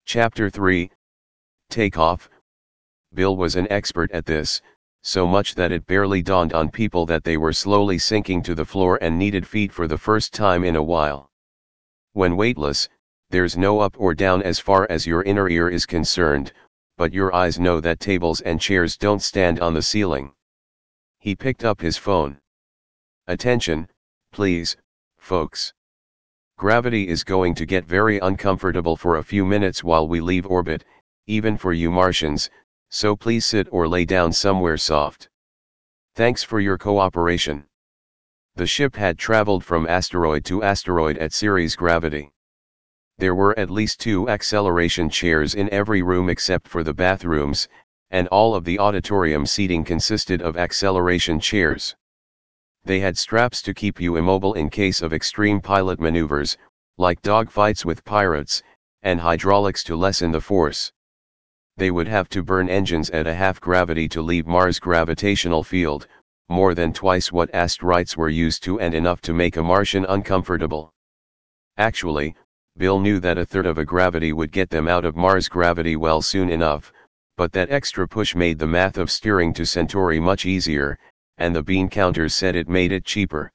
Chapter 3 Takeoff. Bill was an expert at this, so much that it barely dawned on people that they were slowly sinking to the floor and needed feet for the first time in a while. When weightless, there's no up or down as far as your inner ear is concerned, but your eyes know that tables and chairs don't stand on the ceiling. He picked up his phone. Attention, please, folks. Gravity is going to get very uncomfortable for a few minutes while we leave orbit, even for you Martians, so please sit or lay down somewhere soft. Thanks for your cooperation. The ship had traveled from asteroid to asteroid at Ceres gravity. There were at least 2 acceleration chairs in every room except for the bathrooms, and all of the auditorium seating consisted of acceleration chairs. They had straps to keep you immobile in case of extreme pilot maneuvers, like dogfights with pirates, and hydraulics to lessen the force. They would have to burn engines at a half gravity to leave Mars' gravitational field, more than twice what asteroids were used to and enough to make a Martian uncomfortable. Actually, Bill knew that a third of a gravity would get them out of Mars' gravity well soon enough, but that extra push made the math of steering to Centauri much easier, and the bean counters said it made it cheaper.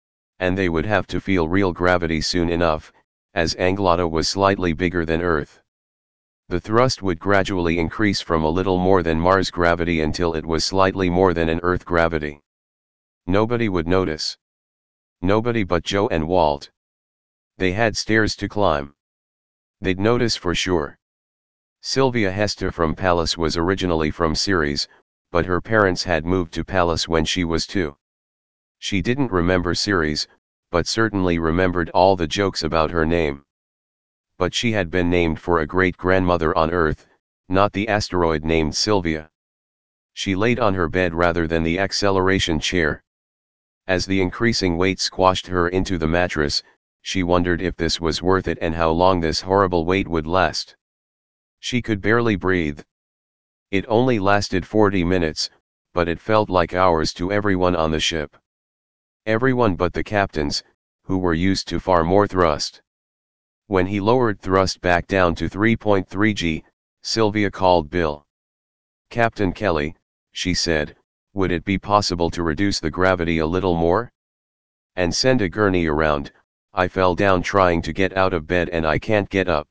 And they would have to feel real gravity soon enough, as Anglada was slightly bigger than Earth. The thrust would gradually increase from a little more than Mars gravity until it was slightly more than an Earth gravity. Nobody would notice. Nobody but Joe and Walt. They had stairs to climb. They'd notice for sure. Sylvia Hester from Pallas was originally from Ceres, but her parents had moved to Pallas when she was 2. She didn't remember Ceres, but certainly remembered all the jokes about her name. But she had been named for a great-grandmother on Earth, not the asteroid named Sylvia. She laid on her bed rather than the acceleration chair. As the increasing weight squashed her into the mattress, she wondered if this was worth it and how long this horrible weight would last. She could barely breathe. It only lasted 40 minutes, but it felt like hours to everyone on the ship. Everyone but the captains, who were used to far more thrust. When he lowered thrust back down to 3.3 g, Sylvia called Bill. "Captain Kelly," she said, "would it be possible to reduce the gravity a little more? And send a gurney around? I fell down trying to get out of bed and I can't get up."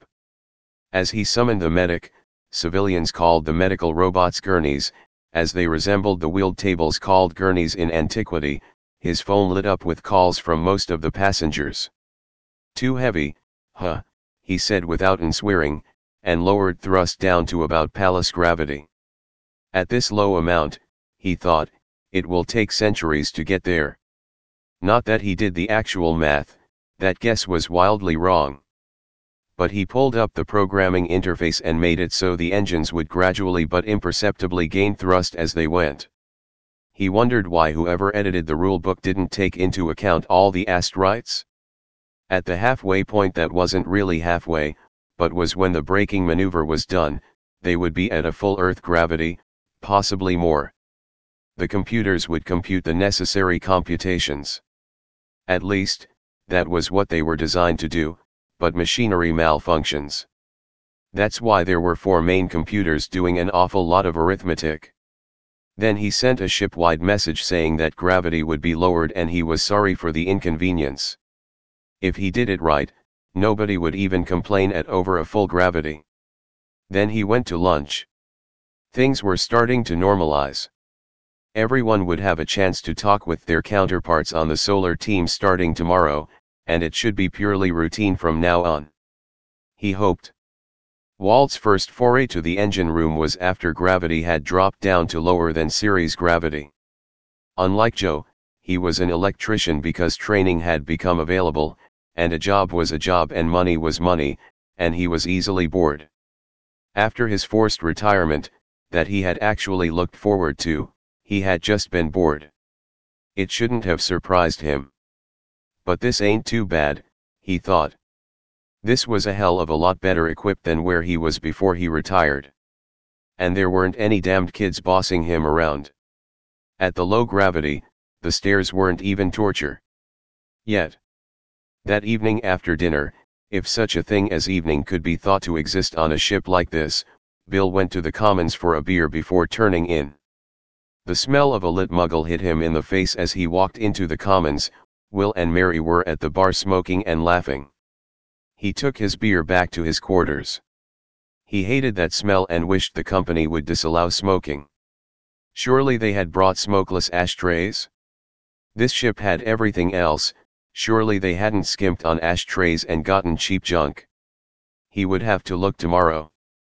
As he summoned the medic, civilians called the medical robots gurneys, as they resembled the wheeled tables called gurneys in antiquity. His phone lit up with calls from most of the passengers. "Too heavy, huh," he said without swearing, and lowered thrust down to about Pallas gravity. At this low amount, he thought, it will take centuries to get there. Not that he did the actual math, that guess was wildly wrong. But he pulled up the programming interface and made it so the engines would gradually but imperceptibly gain thrust as they went. He wondered why whoever edited the rulebook didn't take into account all the asteroids. At the halfway point that wasn't really halfway, but was when the braking maneuver was done, they would be at a full Earth gravity, possibly more. The computers would compute the necessary computations. At least, that was what they were designed to do, but machinery malfunctions. That's why there were 4 main computers doing an awful lot of arithmetic. Then he sent a ship-wide message saying that gravity would be lowered and he was sorry for the inconvenience. If he did it right, nobody would even complain at over a full gravity. Then he went to lunch. Things were starting to normalize. Everyone would have a chance to talk with their counterparts on the solar team starting tomorrow, and it should be purely routine from now on. He hoped. Walt's first foray to the engine room was after gravity had dropped down to lower than Ceres gravity. Unlike Joe, he was an electrician because training had become available, and a job was a job and money was money, and he was easily bored. After his forced retirement, that he had actually looked forward to, he had just been bored. It shouldn't have surprised him. But this ain't too bad, he thought. This was a hell of a lot better equipped than where he was before he retired. And there weren't any damned kids bossing him around. At the low gravity, the stairs weren't even torture. Yet. That evening after dinner, If such a thing as evening could be thought to exist on a ship like this, Bill went to the Commons for a beer before turning in. The smell of a lit muggle hit him in the face as he walked into the Commons. Will and Mary were at the bar smoking and laughing. He took his beer back to his quarters. He hated that smell and wished the company would disallow smoking. Surely they had brought smokeless ashtrays? This ship had everything else, surely they hadn't skimped on ashtrays and gotten cheap junk. He would have to look tomorrow.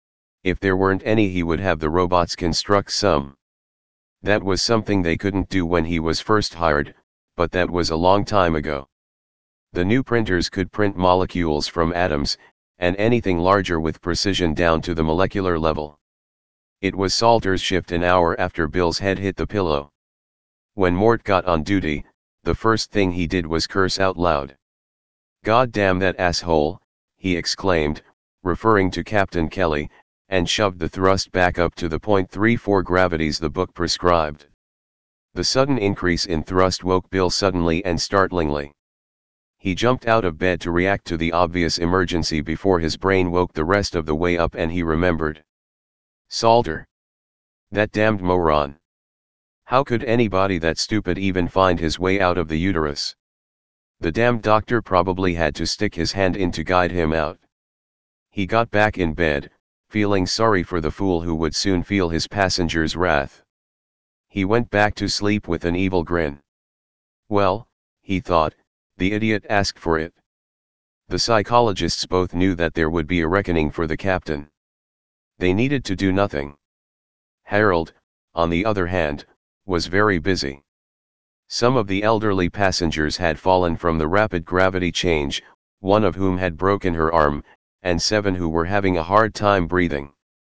If there weren't any, he would have the robots construct some. That was something they couldn't do when he was first hired, but that was a long time ago. The new printers could print molecules from atoms, and anything larger with precision down to the molecular level. It was Salter's shift an hour after Bill's head hit the pillow. When Mort got on duty, the first thing he did was curse out loud. "God damn that asshole," he exclaimed, referring to Captain Kelly, and shoved the thrust back up to the .34 gravities the book prescribed. The sudden increase in thrust woke Bill suddenly and startlingly. He jumped out of bed to react to the obvious emergency before his brain woke the rest of the way up and he remembered. Salter. That damned moron. How could anybody that stupid even find his way out of the uterus? The damned doctor probably had to stick his hand in to guide him out. He got back in bed, feeling sorry for the fool who would soon feel his passenger's wrath. He went back to sleep with an evil grin. Well, he thought, the idiot asked for it. The psychologists both knew that there would be a reckoning for the captain. They needed to do nothing. Harold, on the other hand, was very busy. Some of the elderly passengers had fallen from the rapid gravity change, one of whom had broken her arm, and 7 who were having a hard time breathing.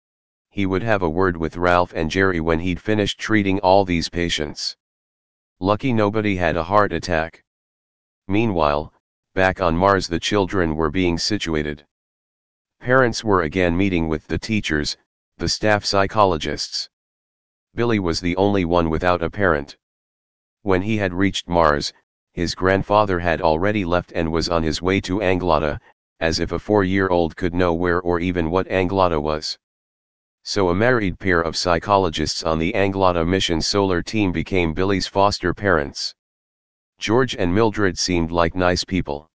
He would have a word with Ralph and Jerry when he'd finished treating all these patients. Lucky nobody had a heart attack. Meanwhile, back on Mars the children were being situated. Parents were again meeting with the teachers, the staff psychologists. Billy was the only one without a parent. When he had reached Mars, his grandfather had already left and was on his way to Anglada, as if a 4-year-old could know where or even what Anglada was. So a married pair of psychologists on the Anglada mission solar team became Billy's foster parents. George and Mildred seemed like nice people.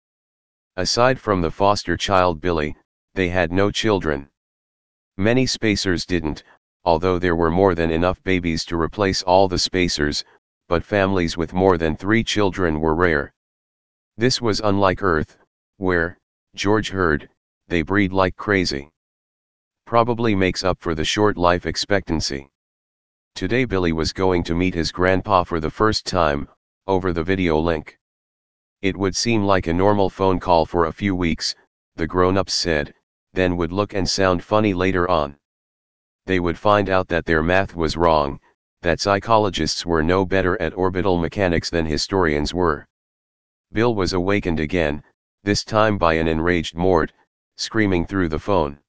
Aside from the foster child Billy, they had no children. Many spacers didn't, although there were more than enough babies to replace all the spacers, but families with more than 3 children were rare. This was unlike Earth, where, George heard, they breed like crazy. Probably makes up for the short life expectancy. Today Billy was going to meet his grandpa for the first time, over the video link. It would seem like a normal phone call for a few weeks, the grown-ups said, then would look and sound funny later on. They would find out that their math was wrong, that psychologists were no better at orbital mechanics than historians were. Bill was awakened again, this time by an enraged Mort, screaming through the phone.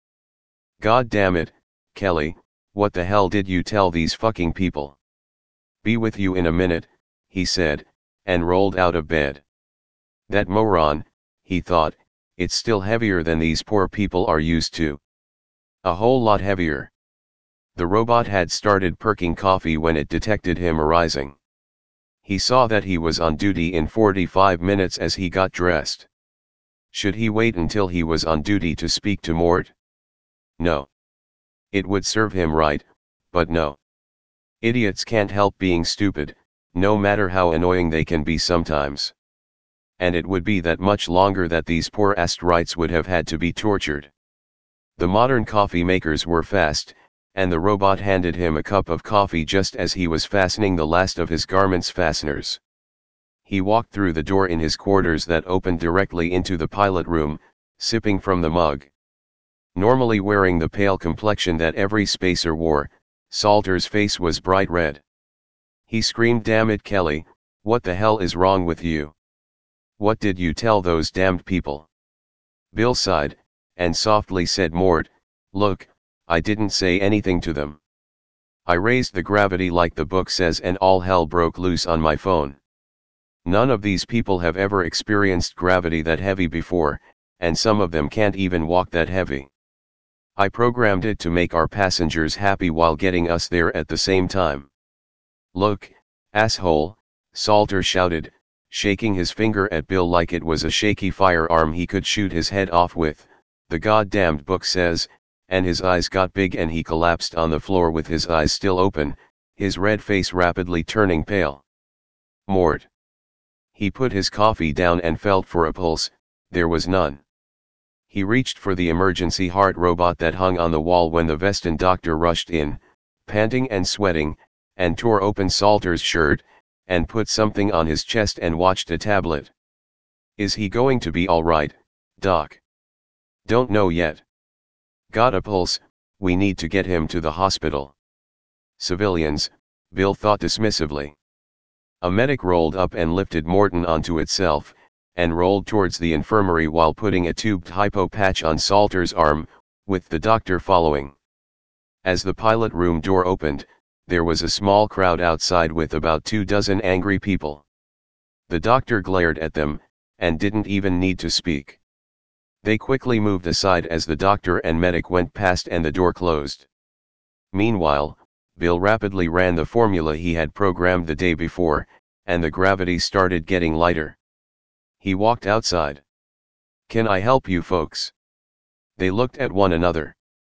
"God damn it, Kelly, what the hell did you tell these fucking people?" "Be with you in a minute," he said, and rolled out of bed. That moron, he thought, it's still heavier than these poor people are used to. A whole lot heavier. The robot had started perking coffee when it detected him arising. He saw that he was on duty in 45 minutes as he got dressed. Should he wait until he was on duty to speak to Mort? No. It would serve him right, but no. Idiots can't help being stupid, no matter how annoying they can be sometimes. And it would be that much longer that these poor astrites would have had to be tortured. The modern coffee makers were fast, and the robot handed him a cup of coffee just as he was fastening the last of his garment's fasteners. He walked through the door in his quarters that opened directly into the pilot room, sipping from the mug. Normally wearing the pale complexion that every spacer wore, Salter's face was bright red. He screamed, "Damn it, Kelly, what the hell is wrong with you? What did you tell those damned people?" Bill sighed, and softly said, "Mort, look, I didn't say anything to them. I raised the gravity like the book says and all hell broke loose on my phone. None of these people have ever experienced gravity that heavy before, and some of them can't even walk that heavy. I programmed it to make our passengers happy while getting us there at the same time. Look, asshole, Salter shouted, shaking his finger at Bill like it was a shaky firearm he could shoot his head off with. The goddamned book says, and his eyes got big and he collapsed on the floor with his eyes still open, his red face rapidly turning pale. Mort. He put his coffee down and felt for a pulse, there was none. He reached for the emergency heart robot that hung on the wall when the Veston doctor rushed in, panting and sweating, and tore open Salter's shirt, and put something on his chest and watched a tablet. Is he going to be all right, Doc? Don't know yet. Got a pulse, we need to get him to the hospital. Civilians, Bill thought dismissively. A medic rolled up and lifted Morton onto itself, and rolled towards the infirmary while putting a tubed hypo patch on Salter's arm, with the doctor following. As the pilot room door opened, there was a small crowd outside with about 24 angry people. The doctor glared at them, and didn't even need to speak. They quickly moved aside as the doctor and medic went past and the door closed. Meanwhile, Bill rapidly ran the formula he had programmed the day before, and the gravity started getting lighter. He walked outside. Can I help you folks? They looked at one another.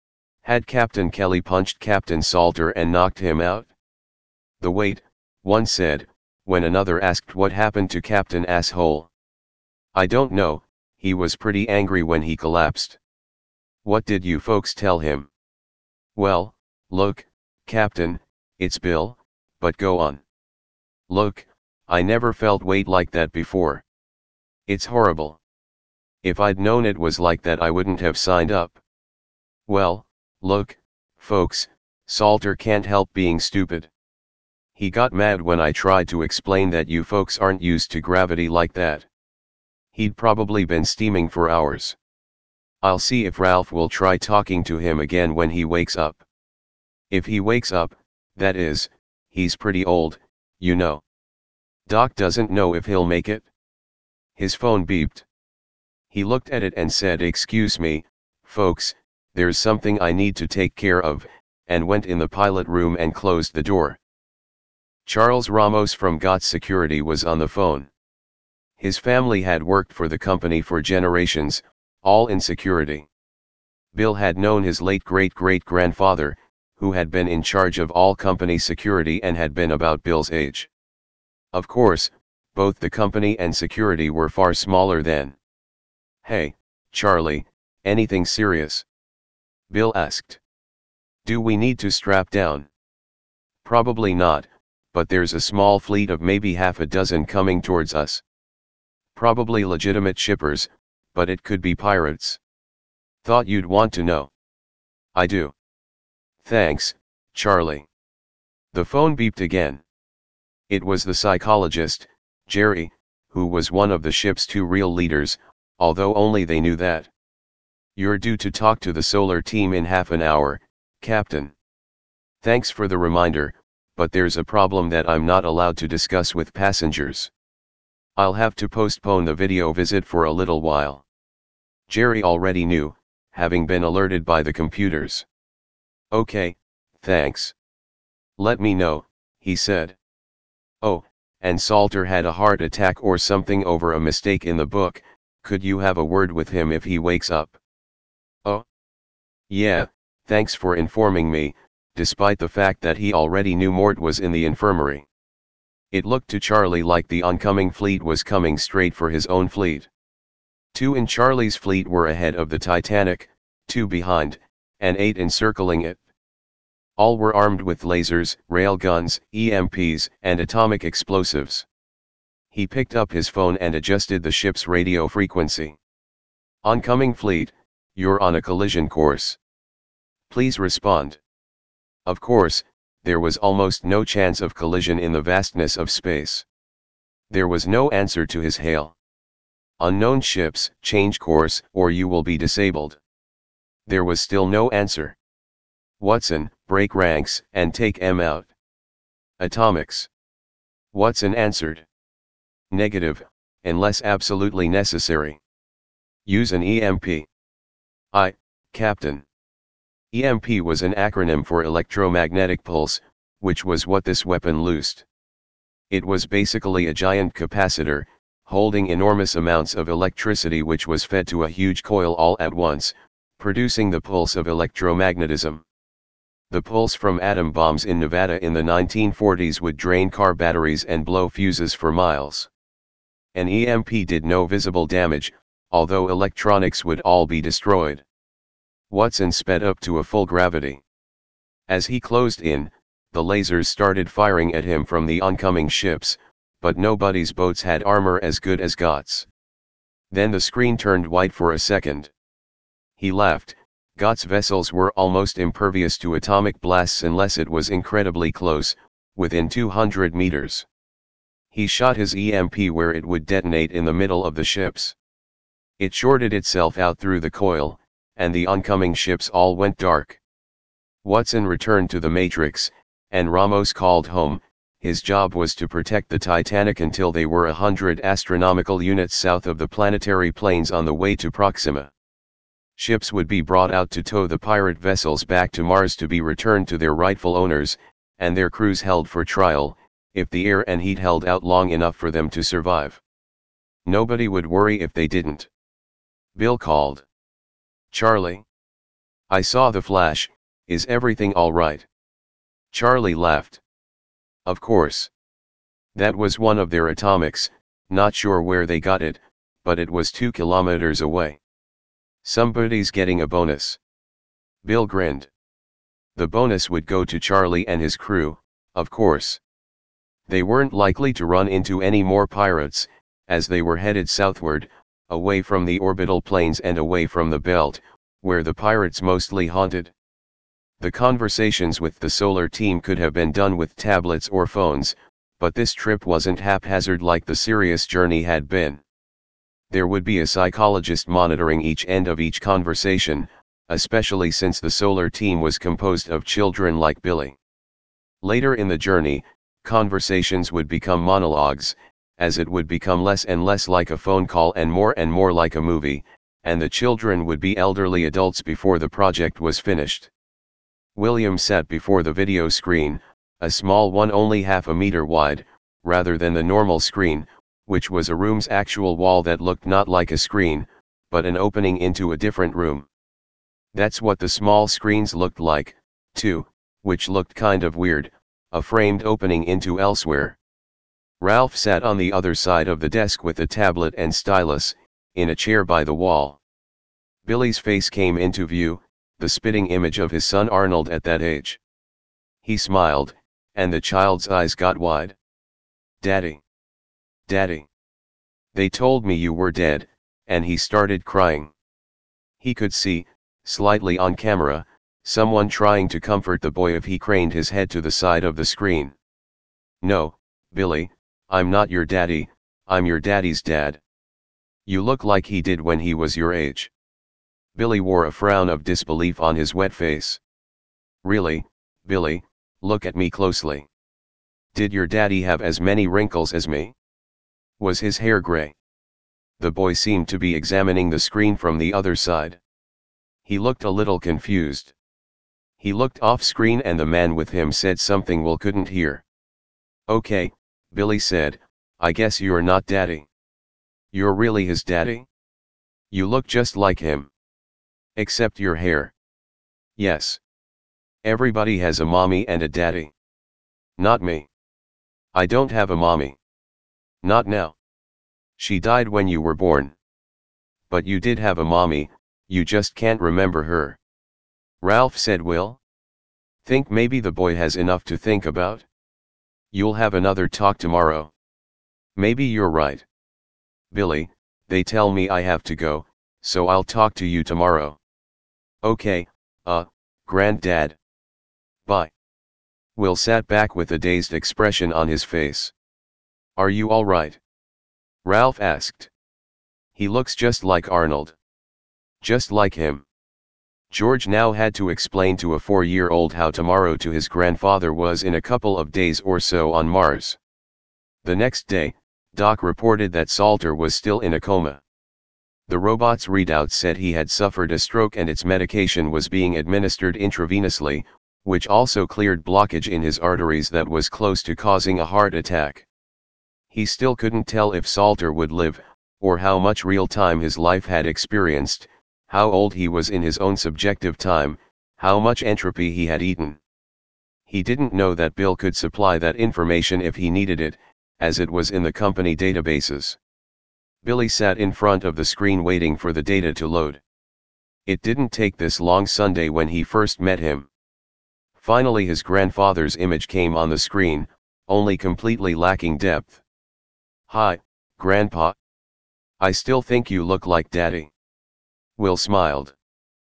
Had Captain Kelly punched Captain Salter and knocked him out? The wait, one said, when another asked what happened to Captain Asshole. I don't know, he was pretty angry when he collapsed. What did you folks tell him? Well, look, Captain, it's Bill, but go on. Look, I never felt weight like that before. It's horrible. If I'd known it was like that I wouldn't have signed up. Well, look, folks, Salter can't help being stupid. He got mad when I tried to explain that you folks aren't used to gravity like that. He'd probably been steaming for hours. I'll see if Ralph will try talking to him again when he wakes up. If he wakes up, that is, he's pretty old, you know. Doc doesn't know if he'll make it. His phone beeped. He looked at it and said, "Excuse me, folks, there's something I need to take care of," and went in the pilot room and closed the door. Charles Ramos from GOTS Security was on the phone. His family had worked for the company for generations, all in security. Bill had known his late great-great-grandfather, who had been in charge of all company security and had been about Bill's age. Of course, both the company and security were far smaller then. "Hey, Charlie, anything serious?" Bill asked. "Do we need to strap down?" "Probably not, but there's a small fleet of maybe half a dozen coming towards us. Probably legitimate shippers, but it could be pirates. Thought you'd want to know." "I do. Thanks, Charlie." The phone beeped again. It was the psychologist, Jerry, who was one of the ship's two real leaders, although only they knew that. "You're due to talk to the solar team in half an hour, Captain. Thanks for the reminder, but there's a problem that I'm not allowed to discuss with passengers. I'll have to postpone the video visit for a little while." Jerry already knew, having been alerted by the computers. "Okay, thanks. Let me know," he said. "Oh, and Salter had a heart attack or something over a mistake in the book, could you have a word with him if he wakes up?" "Oh? Yeah, thanks for informing me," despite the fact that he already knew Mort was in the infirmary. It looked to Charlie like the oncoming fleet was coming straight for his own fleet. 2 in Charlie's fleet were ahead of the Titanic, 2 behind, and 8 encircling it. All were armed with lasers, railguns, EMPs, and atomic explosives. He picked up his phone and adjusted the ship's radio frequency. "Oncoming fleet, you're on a collision course. Please respond." Of course, there was almost no chance of collision in the vastness of space. There was no answer to his hail. "Unknown ships, change course or you will be disabled." There was still no answer. "Watson, break ranks and take M out." "Atomics." Watson answered. "Negative, unless absolutely necessary." Use an EMP. Captain. EMP was an acronym for electromagnetic pulse, which was what this weapon loosed. It was basically a giant capacitor, holding enormous amounts of electricity which was fed to a huge coil all at once, producing the pulse of electromagnetism. The pulse from atom bombs in Nevada in the 1940s would drain car batteries and blow fuses for miles. An EMP did no visible damage, although electronics would all be destroyed. Watson sped up to a full gravity. As he closed in, the lasers started firing at him from the oncoming ships, but nobody's boats had armor as good as Gott's. Then the screen turned white for a second. He laughed. Gott's vessels were almost impervious to atomic blasts unless it was incredibly close, within 200 meters. He shot his EMP where it would detonate in the middle of the ships. It shorted itself out through the coil, and the oncoming ships all went dark. Watson returned to the Matrix, and Ramos called home. His job was to protect the Titanic until they were 100 astronomical units south of the planetary plains on the way to Proxima. Ships would be brought out to tow the pirate vessels back to Mars to be returned to their rightful owners, and their crews held for trial, if the air and heat held out long enough for them to survive. Nobody would worry if they didn't. Bill called. "Charlie. I saw the flash, is everything all right?" Charlie laughed. "Of course. That was one of their atomics, not sure where they got it, but it was 2 kilometers away. Somebody's getting a bonus." Bill grinned. The bonus would go to Charlie and his crew, of course. They weren't likely to run into any more pirates, as they were headed southward, away from the orbital planes and away from the belt, where the pirates mostly haunted. The conversations with the solar team could have been done with tablets or phones, but this trip wasn't haphazard like the Sirius journey had been. There would be a psychologist monitoring each end of each conversation, especially since the solar team was composed of children like Billy. Later in the journey, conversations would become monologues, as it would become less and less like a phone call and more like a movie, and the children would be elderly adults before the project was finished. William sat before the video screen, a small one only half a meter wide, rather than the normal screen, which was a room's actual wall that looked not like a screen, but an opening into a different room. That's what the small screens looked like, too, which looked kind of weird, a framed opening into elsewhere. Ralph sat on the other side of the desk with a tablet and stylus, in a chair by the wall. Billy's face came into view, the spitting image of his son Arnold at that age. He smiled, and the child's eyes got wide. "Daddy. Daddy. They told me you were dead," and he started crying. He could see, slightly on camera, someone trying to comfort the boy if he craned his head to the side of the screen. "No, Billy, I'm not your daddy, I'm your daddy's dad. You look like he did when he was your age." Billy wore a frown of disbelief on his wet face. "Really, Billy, look at me closely. Did your daddy have as many wrinkles as me? Was his hair gray?" The boy seemed to be examining the screen from the other side. He looked a little confused. He looked off screen and the man with him said something Will couldn't hear. "Okay," Billy said, "I guess you're not daddy. You're really his daddy? You look just like him. Except your hair." "Yes. Everybody has a mommy and a daddy. Not me. I don't have a mommy. Not now. She died when you were born. But you did have a mommy, you just can't remember her." Ralph said. "Will? Think maybe the boy has enough to think about? You'll have another talk tomorrow." "Maybe you're right. Billy, they tell me I have to go, so I'll talk to you tomorrow." "Okay, Granddad. Bye." Will sat back with a dazed expression on his face. "Are you all right?" Ralph asked. "He looks just like Arnold." "Just like him." George now had to explain to a 4-year-old how tomorrow to his grandfather was in a couple of days or so on Mars. The next day, Doc reported that Salter was still in a coma. The robot's readout said he had suffered a stroke and its medication was being administered intravenously, which also cleared blockage in his arteries that was close to causing a heart attack. He still couldn't tell if Salter would live, or how much real time his life had experienced, how old he was in his own subjective time, how much entropy he had eaten. He didn't know that Bill could supply that information if he needed it, as it was in the company databases. Billy sat in front of the screen waiting for the data to load. It didn't take this long Sunday when he first met him. Finally his grandfather's image came on the screen, only completely lacking depth. "Hi, Grandpa. I still think you look like Daddy." Will smiled.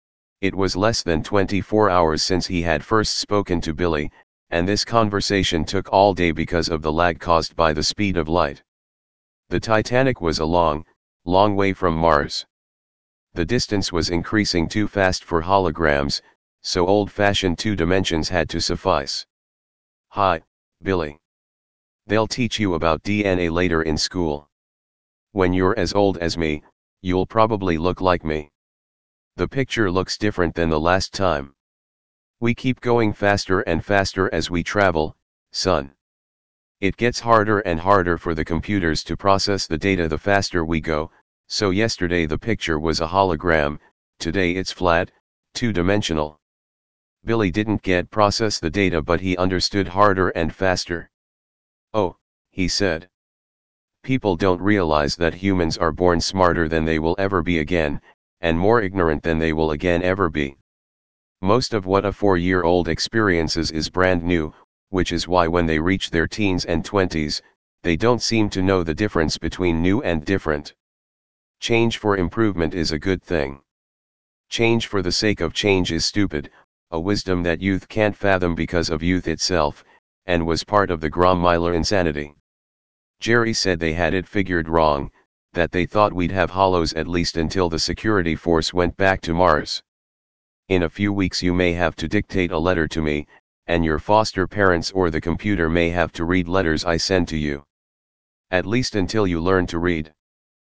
It was less than 24 hours since he had first spoken to Billy, and this conversation took all day because of the lag caused by the speed of light. The Titanic was a long, long way from Mars. The distance was increasing too fast for holograms, so old-fashioned 2 dimensions had to suffice. "Hi, Billy. They'll teach you about DNA later in school. When you're as old as me, you'll probably look like me. The picture looks different than the last time. We keep going faster and faster as we travel, son. It gets harder and harder for the computers to process the data the faster we go, so yesterday the picture was a hologram, today it's flat, 2-dimensional. Billy didn't get process the data but he understood harder and faster. "Oh," he said. "People don't realize that humans are born smarter than they will ever be again, and more ignorant than they will again ever be. Most of what a 4-year-old experiences is brand new, which is why when they reach their teens and 20s, they don't seem to know the difference between new and different. Change for improvement is a good thing. Change for the sake of change is stupid, a wisdom that youth can't fathom because of youth itself, and was part of the Gromyler insanity. Jerry said they had it figured wrong, that they thought we'd have hollows at least until the security force went back to Mars. In a few weeks you may have to dictate a letter to me, and your foster parents or the computer may have to read letters I send to you. At least until you learn to read."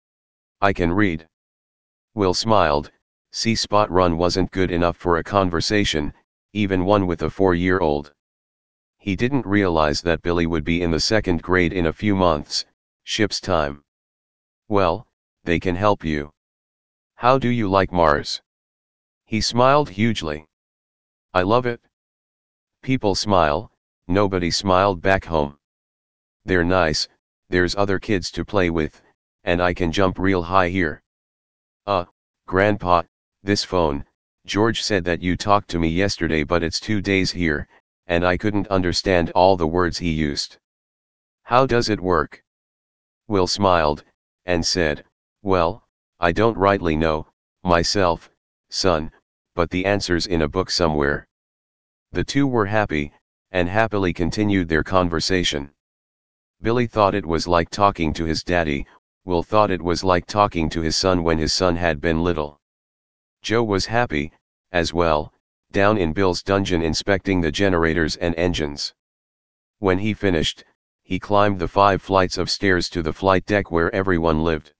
"I can read." Will smiled. C-Spot Run wasn't good enough for a conversation, even one with a 4-year-old. He didn't realize that Billy would be in the 2nd grade in a few months, ship's time. "Well, they can help you. How do you like Mars?" He smiled hugely. "I love it. People smile, nobody smiled back home. They're nice, there's other kids to play with, and I can jump real high here. Grandpa, this phone, George said that you talked to me yesterday but it's 2 days here, and I couldn't understand all the words he used. How does it work?" Will smiled, and said, "Well, I don't rightly know, myself, son, but the answer's in a book somewhere." The two were happy, and happily continued their conversation. Billy thought it was like talking to his daddy, Will thought it was like talking to his son when his son had been little. Joe was happy, as well, down in Bill's dungeon inspecting the generators and engines. When he finished, he climbed the 5 flights of stairs to the flight deck where everyone lived.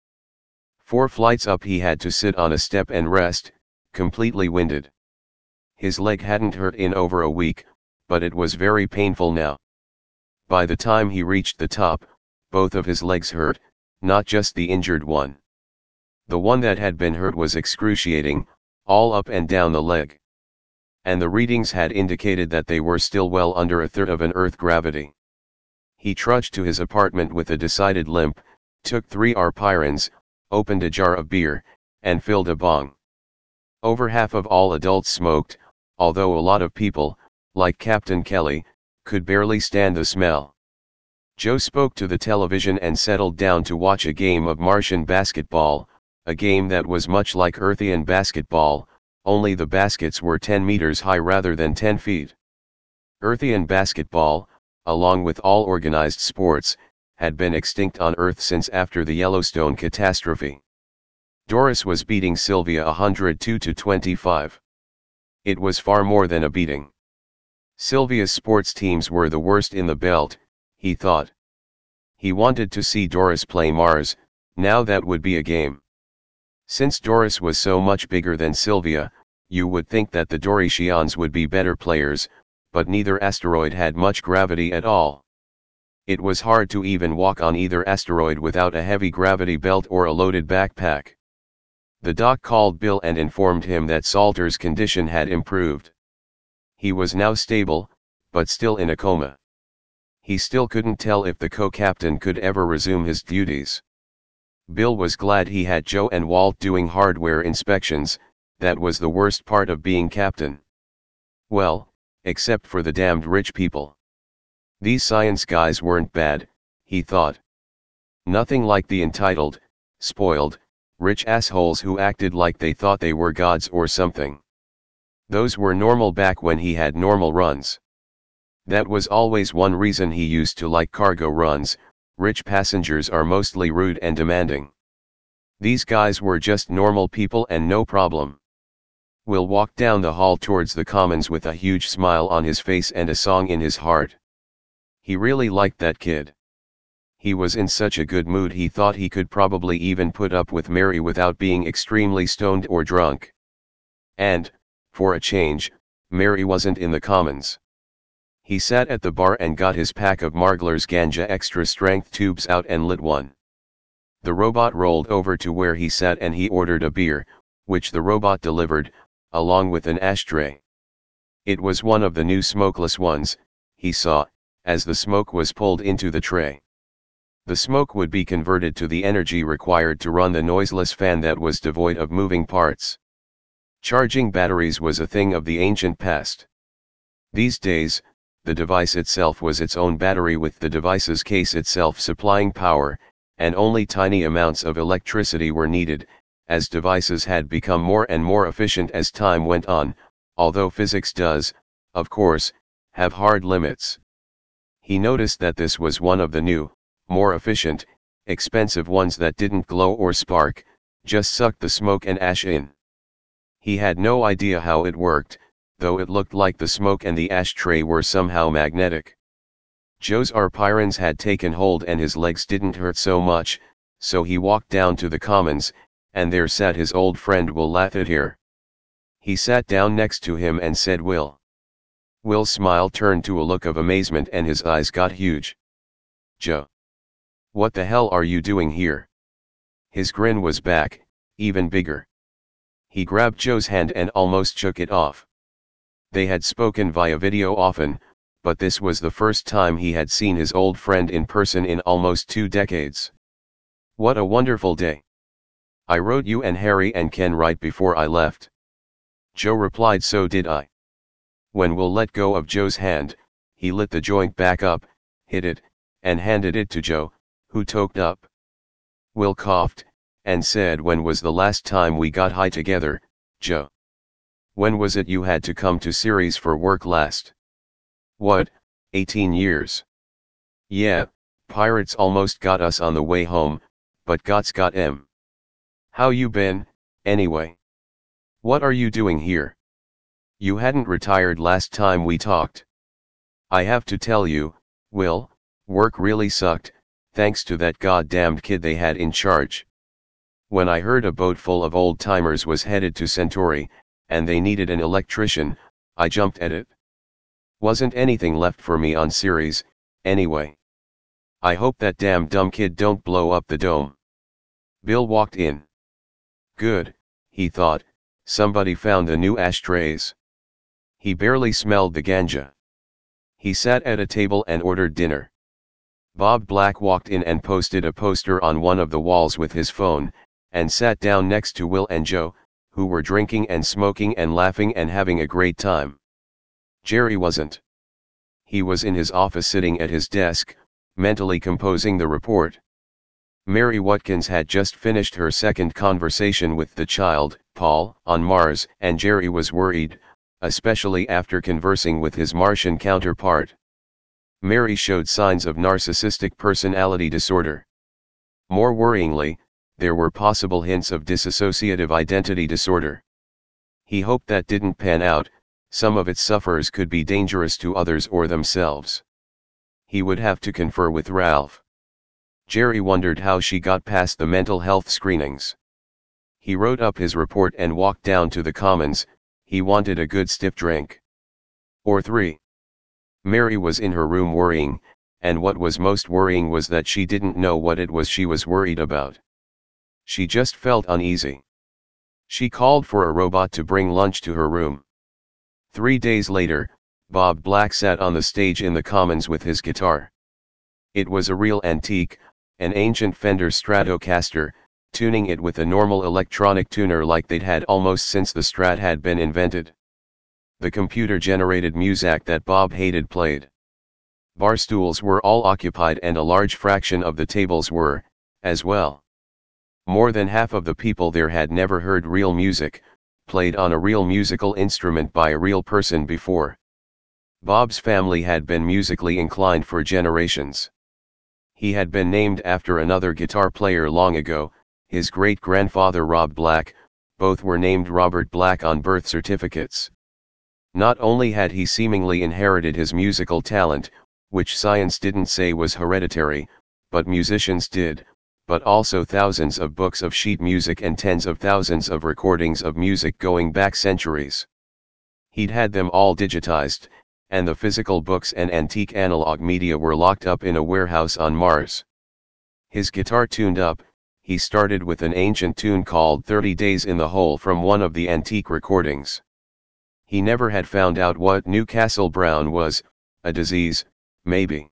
4 flights up he had to sit on a step and rest, completely winded. His leg hadn't hurt in over a week, but it was very painful now. By the time he reached the top, both of his legs hurt, not just the injured one. The one that had been hurt was excruciating, all up and down the leg. And the readings had indicated that they were still well under a third of an Earth gravity. He trudged to his apartment with a decided limp, took 3 Arpirins, opened a jar of beer, and filled a bong. Over half of all adults smoked, although a lot of people, like Captain Kelly, could barely stand the smell. Joe spoke to the television and settled down to watch a game of Martian basketball, a game that was much like Earthian basketball, only the baskets were 10 meters high rather than 10 feet. Earthian basketball, along with all organized sports, had been extinct on Earth since after the Yellowstone catastrophe. Doris was beating Sylvia 102-25. It was far more than a beating. Sylvia's sports teams were the worst in the belt, he thought. He wanted to see Doris play Mars, now that would be a game. Since Doris was so much bigger than Sylvia, you would think that the Doritians would be better players, but neither asteroid had much gravity at all. It was hard to even walk on either asteroid without a heavy gravity belt or a loaded backpack. The doc called Bill and informed him that Salter's condition had improved. He was now stable, but still in a coma. He still couldn't tell if the co-captain could ever resume his duties. Bill was glad he had Joe and Walt doing hardware inspections. That was the worst part of being captain. Well, except for the damned rich people. These science guys weren't bad, he thought. Nothing like the entitled, spoiled, rich assholes who acted like they thought they were gods or something. Those were normal back when he had normal runs. That was always one reason he used to like cargo runs. Rich passengers are mostly rude and demanding. These guys were just normal people and no problem. Will walked down the hall towards the Commons with a huge smile on his face and a song in his heart. He really liked that kid. He was in such a good mood he thought he could probably even put up with Mary without being extremely stoned or drunk. And, for a change, Mary wasn't in the Commons. He sat at the bar and got his pack of Margler's Ganja extra strength tubes out and lit one. The robot rolled over to where he sat and he ordered a beer, which the robot delivered, along with an ashtray. It was one of the new smokeless ones, he saw, as the smoke was pulled into the tray. The smoke would be converted to the energy required to run the noiseless fan that was devoid of moving parts. Charging batteries was a thing of the ancient past. These days, the device itself was its own battery with the device's case itself supplying power, and only tiny amounts of electricity were needed, as devices had become more and more efficient as time went on, although physics does, of course, have hard limits. He noticed that this was one of the new, more efficient, expensive ones that didn't glow or spark, just sucked the smoke and ash in. He had no idea how it worked, though it looked like the smoke and the ashtray were somehow magnetic. Joe's arpirons had taken hold and his legs didn't hurt so much, so he walked down to the Commons, and there sat his old friend Will Lathadhere. He sat down next to him and said Will. Will's smile turned to a look of amazement and his eyes got huge. Joe. What the hell are you doing here? His grin was back, even bigger. He grabbed Joe's hand and almost shook it off. They had spoken via video often, but this was the first time he had seen his old friend in person in almost 2 decades. What a wonderful day. I wrote you and Harry and Ken right before I left. Joe replied, so did I. When Will let go of Joe's hand, he lit the joint back up, hit it, and handed it to Joe, who toked up. Will coughed, and said, when was the last time we got high together, Joe? When was it you had to come to Ceres for work last? What, 18 years? Yeah, pirates almost got us on the way home, but Gots got 'em. How you been, anyway? What are you doing here? You hadn't retired last time we talked. I have to tell you, Will, work really sucked, thanks to that goddamned kid they had in charge. When I heard a boat full of old-timers was headed to Centauri, and they needed an electrician, I jumped at it. Wasn't anything left for me on Ceres, anyway. I hope that damn dumb kid don't blow up the dome. Bill walked in. Good, he thought, somebody found the new ashtrays. He barely smelled the ganja. He sat at a table and ordered dinner. Bob Black walked in and posted a poster on one of the walls with his phone, and sat down next to Will and Joe, who were drinking and smoking and laughing and having a great time. Jerry wasn't. He was in his office sitting at his desk, mentally composing the report. Mary Watkins had just finished her second conversation with the child, Paul, on Mars, and Jerry was worried, especially after conversing with his Martian counterpart. Mary showed signs of narcissistic personality disorder. More worryingly, there were possible hints of dissociative identity disorder. He hoped that didn't pan out. Some of its sufferers could be dangerous to others or themselves. He would have to confer with Ralph. Jerry wondered how she got past the mental health screenings. He wrote up his report and walked down to the Commons. He wanted a good stiff drink. Or 3. Mary was in her room worrying, and what was most worrying was that she didn't know what it was she was worried about. She just felt uneasy. She called for a robot to bring lunch to her room. 3 days later, Bob Black sat on the stage in the Commons with his guitar. It was a real antique, an ancient Fender Stratocaster, tuning it with a normal electronic tuner like they'd had almost since the Strat had been invented. The computer-generated music that Bob hated played. Bar stools were all occupied and a large fraction of the tables were, as well. More than half of the people there had never heard real music, played on a real musical instrument by a real person before. Bob's family had been musically inclined for generations. He had been named after another guitar player long ago, his great-grandfather Rob Black. Both were named Robert Black on birth certificates. Not only had he seemingly inherited his musical talent, which science didn't say was hereditary, but musicians did, but also thousands of books of sheet music and tens of thousands of recordings of music going back centuries. He'd had them all digitized, and the physical books and antique analog media were locked up in a warehouse on Mars. His guitar tuned up, he started with an ancient tune called 30 Days in the Hole from one of the antique recordings. He never had found out what Newcastle Brown was, a disease, maybe.